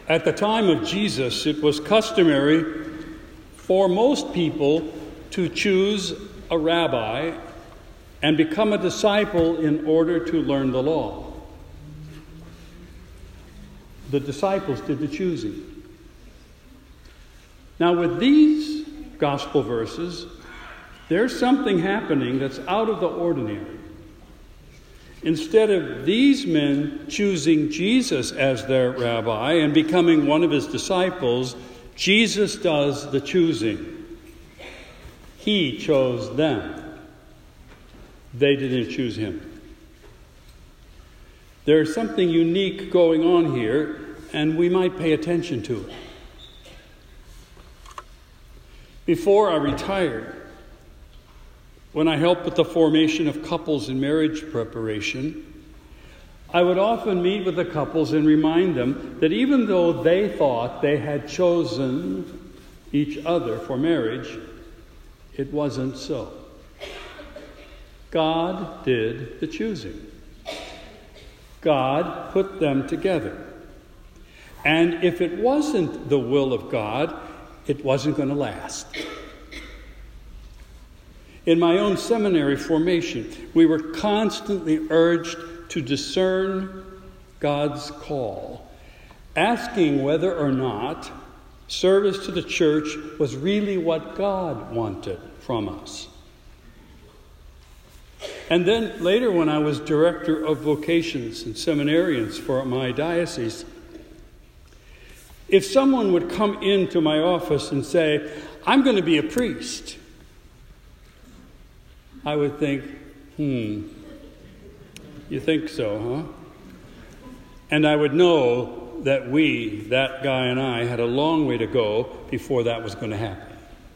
At the time of Jesus, it was customary for most people to choose a rabbi and become a disciple in order to learn the law. The disciples did the choosing. Now, with these gospel verses, there's something happening that's out of the ordinary. Instead of these men choosing Jesus as their rabbi and becoming one of his disciples, Jesus does the choosing. He chose them. They didn't choose him. There's something unique going on here, and we might pay attention to it. Before I retired, when I helped with the formation of couples in marriage preparation, I would often meet with the couples and remind them that even though they thought they had chosen each other for marriage, it wasn't so. God did the choosing. God put them together. And if it wasn't the will of God, it wasn't going to last. In my own seminary formation, we were constantly urged to discern God's call, asking whether or not service to the church was really what God wanted from us. And then later, when I was director of vocations and seminarians for my diocese, if someone would come into my office and say, "I'm going to be a priest," I would think, you think so, huh? And I would know that that guy and I, had a long way to go before that was going to happen.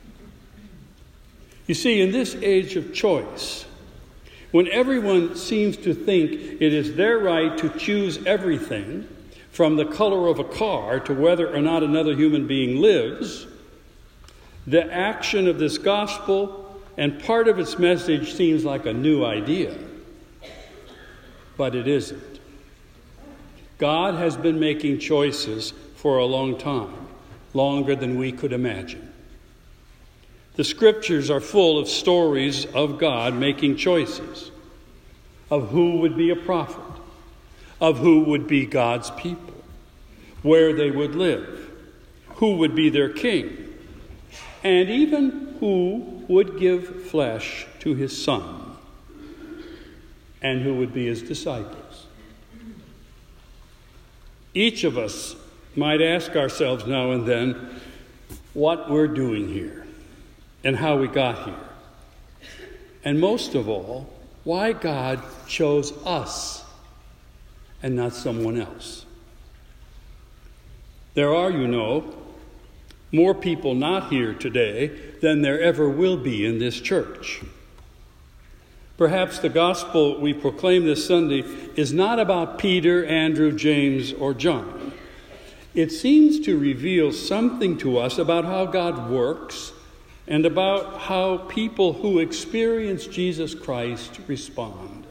You see, in this age of choice, when everyone seems to think it is their right to choose everything, from the color of a car to whether or not another human being lives, the action of this gospel and part of its message seems like a new idea. But it isn't. God has been making choices for a long time, longer than we could imagine. The scriptures are full of stories of God making choices, of who would be a prophet, of who would be God's people, where they would live, who would be their king, and even who would give flesh to his Son, and who would be his disciples. Each of us might ask ourselves now and then what we're doing here and how we got here. And most of all, why God chose us and not someone else. There are, more people not here today than there ever will be in this church. Perhaps the gospel we proclaim this Sunday is not about Peter, Andrew, James, or John. It seems to reveal something to us about how God works and about how people who experience Jesus Christ respond.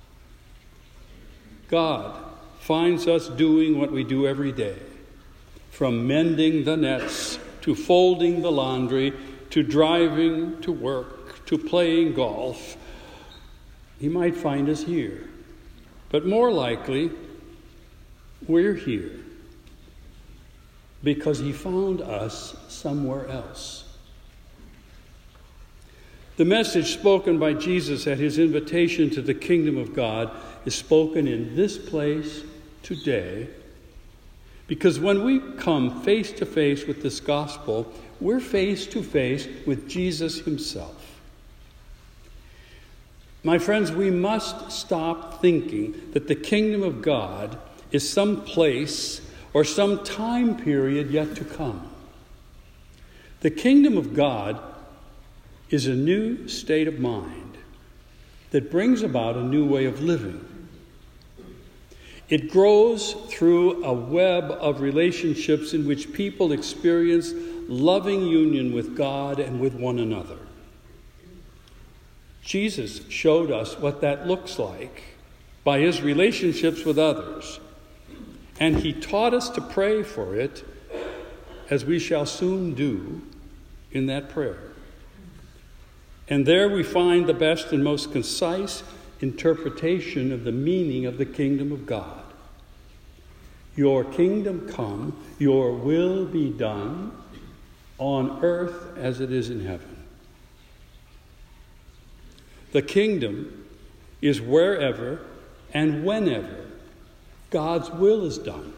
God finds us doing what we do every day, from mending the nets to folding the laundry to driving to work to playing golf. He might find us here, but more likely, we're here because he found us somewhere else. The message spoken by Jesus at his invitation to the kingdom of God is spoken in this place today, because when we come face to face with this gospel, we're face to face with Jesus himself. My friends, we must stop thinking that the kingdom of God is some place or some time period yet to come. The kingdom of God is a new state of mind that brings about a new way of living. It grows through a web of relationships in which people experience loving union with God and with one another. Jesus showed us what that looks like by his relationships with others. And he taught us to pray for it, as we shall soon do in that prayer. And there we find the best and most concise interpretation of the meaning of the kingdom of God. Your kingdom come, your will be done on earth as it is in heaven. The kingdom is wherever and whenever God's will is done.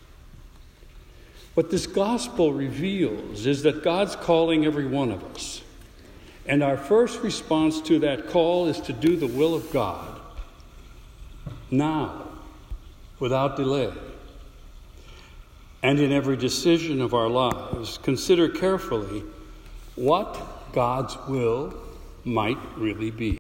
What this gospel reveals is that God's calling every one of us. And our first response to that call is to do the will of God now, without delay. And in every decision of our lives, consider carefully what God's will might really be.